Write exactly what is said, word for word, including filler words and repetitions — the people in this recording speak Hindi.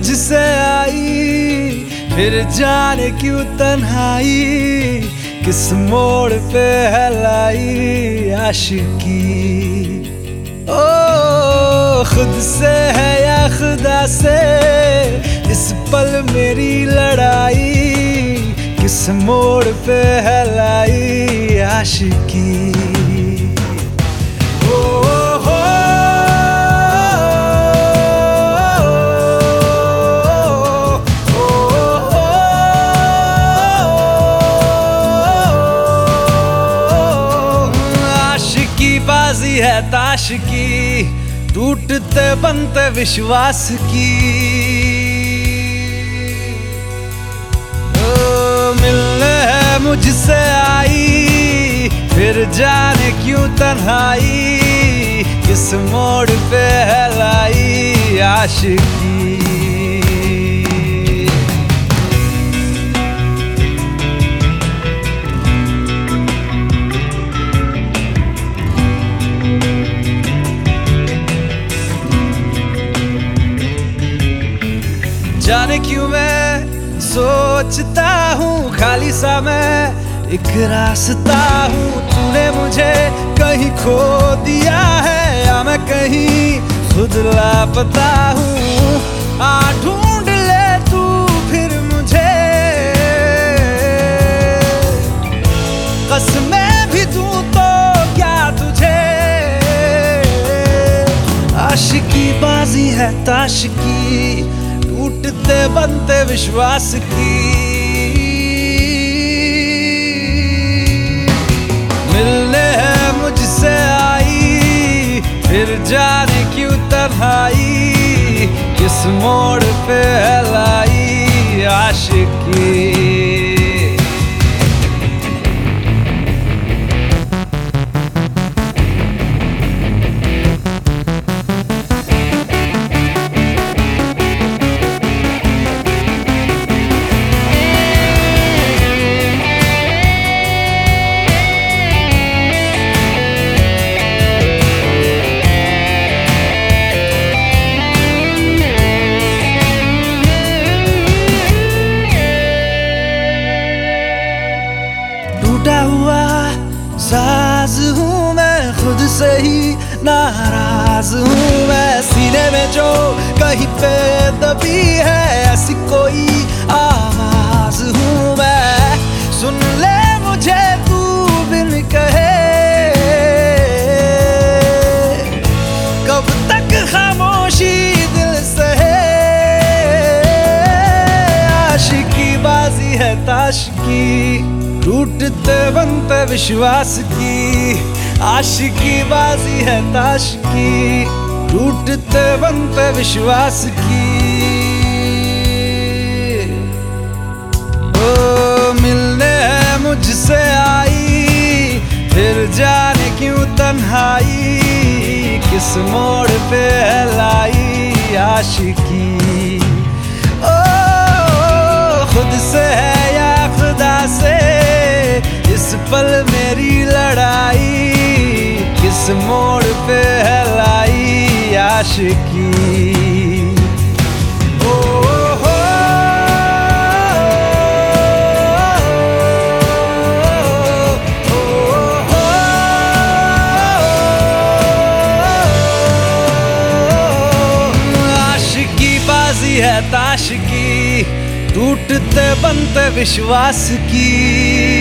मुझसे आई, फिर जाने क्यों तन्हाई, किस मोड़ पे है लाई आशिकी। ओ खुद से है या खुदा से, इस पल मेरी लड़ाई, किस मोड़ पे है लाई आशिकी। बाजी है ताश की, टूटते बनते विश्वास की। ओ मिलने है मुझसे आई, फिर जाने क्यों तन्हाई, किस मोड़ पे है लाई आशिकी। जाने क्यों मैं सोचता हूँ खाली सा मैं एक रास्ता हूँ, तूने मुझे कहीं खो दिया है या मैं कहीं खुद लापता हूँ। आ ढूंढ ले तू फिर मुझे, कसमें भी दूँ तो क्या तुझे। आशिकी बाजी है ताश की, टूटते बनते विश्वास की। मिलने है मुझसे आई, फिर जाने क्यों तन्हाई, किस मोड़ पे है लाई आशिकी। टूटा हुआ साज हूँ मैं, खुद से ही नाराज हूँ मैं। सीने में जो कहीं पे दबी है ऐसी कोई आवाज हूँ मैं। सुन ले मुझे तू बिन कहे, कब तक खामोशी दिल सहे। आशिकी बाजी है ताश की, टूटते बनते विश्वास की। आशिकी बाजी है ताश की, टूटते बनते विश्वास की। ओ मिलने है मुझसे आई, फिर जाने क्यों तन्हाई, किस मोड़ पे है लाई आशिकी। ओ खुद से है या खुदा से, इस पल मेरी लड़ाई, किस मोड़ पे है लाई आशिकी। ओ हो आशिकी बाजी है ताश की, टूटते बनते विश्वास की।